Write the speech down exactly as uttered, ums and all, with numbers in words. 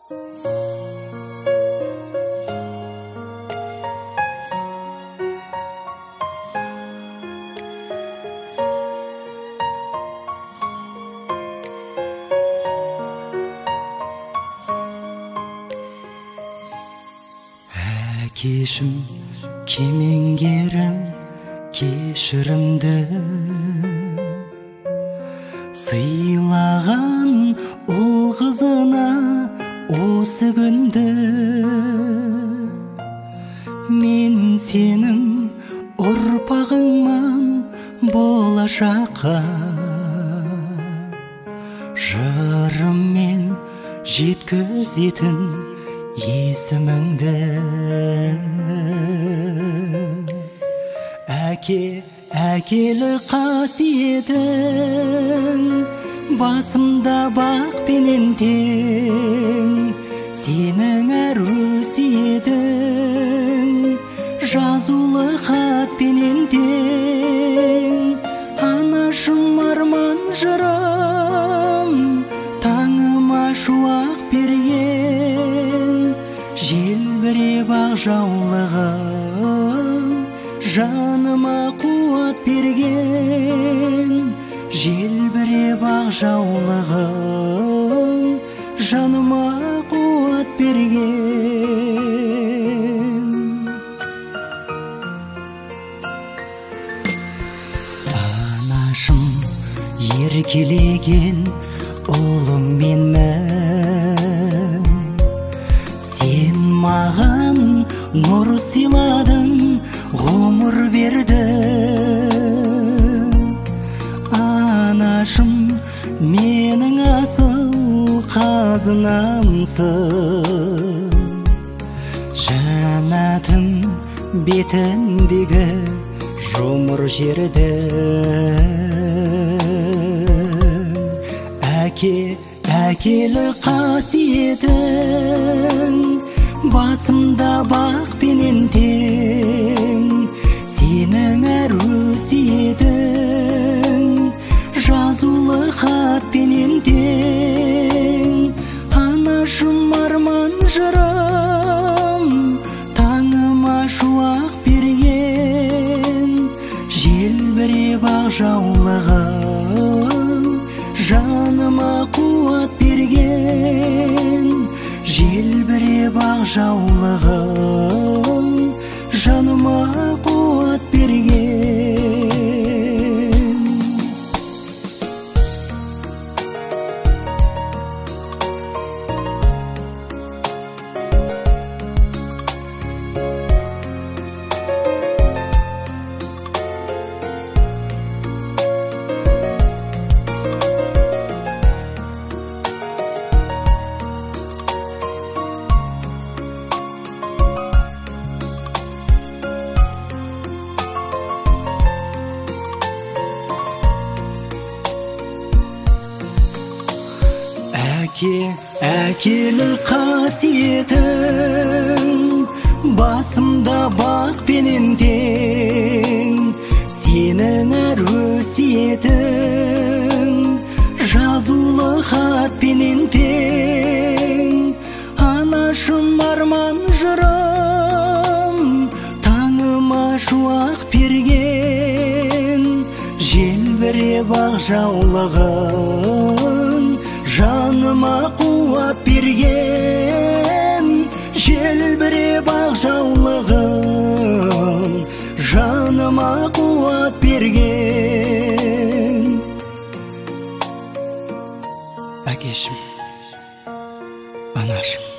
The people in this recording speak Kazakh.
Әкешім, кемеңгерім, кешірімді сыйлаған ұл қызына осы күнді. Мен сенің ұрпағыңмын болашаққа, жырыммен жеткізетін есіміңді. Әке, әкелі қасиетің басымда бақпенен тең, сенің әр өсиетің жазулы хатпенен тең. Анашым арман жырым, таңыма шуақ берген, желбіреп ақ жаулығың жаныма қуат берген. Желбіреп ақ жаулығың жаныма қуат берген. Анашым, еркелеген ұлым менмін, сен маған нұр сыйладың, ғұмыр бердің. Анашым, менің асыл қазынамсың, жаннатым бетіндегі жұмыр жердің. Әке, әкелі қасиетің басымда бақпенен тең, сенің әр өсиетің жазулы хатпенен тең. Анашым арман жырым, таңыма шуақ берген, желбіреп ақ жаулығың жаныма қуат берген. Желбіреп ақ жаулығың жаныма қуат берген. Әке, әкелі қасиетің басымда бақпенен тең, сенің әр өсиетің жазулы хатпенен тең. Анашым арман жырым, таңыма шуақ берген, желбіреп ақ жаулығың жаныма қуат берген. Желбіреп ақ жаулығың жаныма қуат берген. Әкешім, анашым.